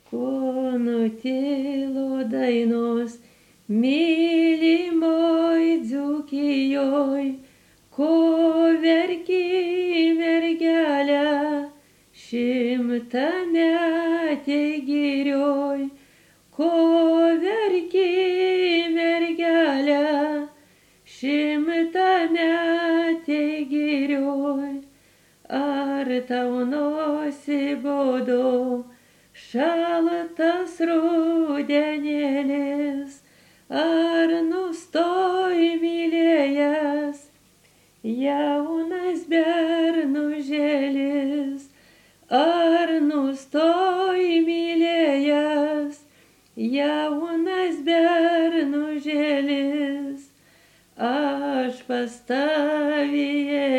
Ko nutilo dainos mylimoj Dzūkijoj, ko verki mergelė šimtametėj girioj, ko verki mergelė šimtametėj girioj. Ar tau nusibodo šaltas rudenėlis, ar nustoj mylėjęs jaunas bernužėlis, ar nustoj mylėjęs jaunas bernužėlis. Aš pas tavį,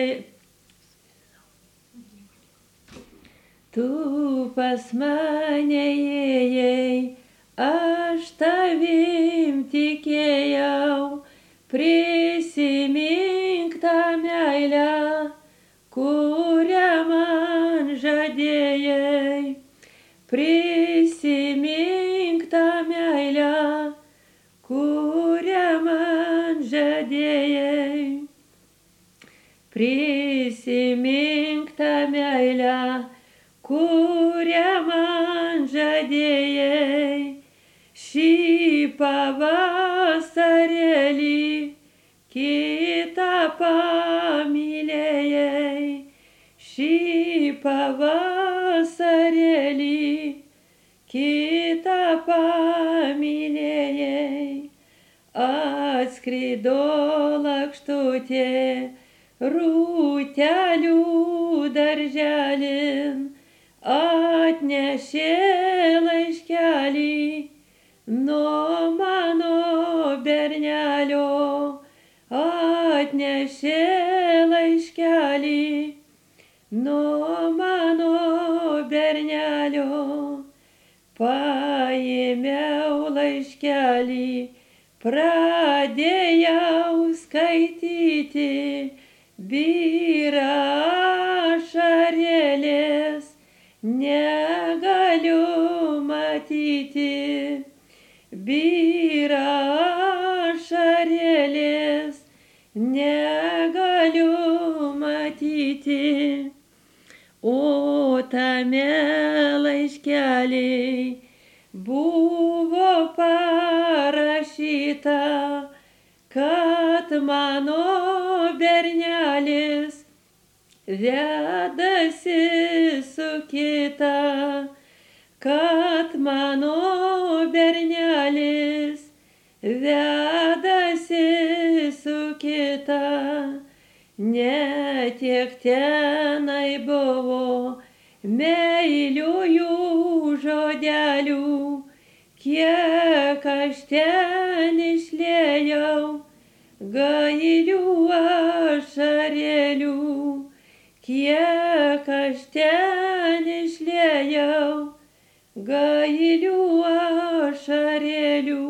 tu pas mane ėjai, aš tavim tikėjau. Prisimink tą meilę, kurią man žadėjai. Prisimink tą meilę, kurią man žadėjai. Prisimink tą meilę, kurią man žadėjai. Šį pavasarėlį kitą pamylėjai. Šį pavasarėlį kitą pamylėjai. Atskrido lakštutė rūtelių darželin, atnešė laiškelį nuo mano bernelio, atnešė laiškelį nuo mano bernelio. Paėmiau laiškelį, pradėjau skaityti, byra ašarėlės, negaliu matyti. Byra ašarėlės, negaliu matyti. O tame laiškelį buvo parašyta, kad mano bernelis vedasi su kita, kad mano bernelis vedasi su kita. Ne tiek tenai buvo meiliųjų žodelių, kiek aš ten išliejau gailių ašarėlių, kiek aš ten išliejau gailių ašarėlių.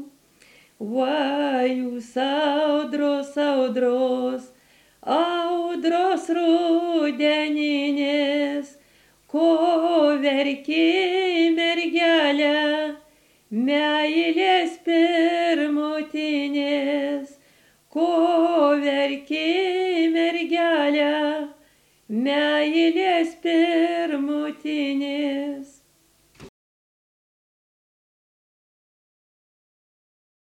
Va jūs audros, audros, audros rudeninės, ko verki mergelė, meilės pirmutinės, ko verki mergelė, meilės pirmutinės.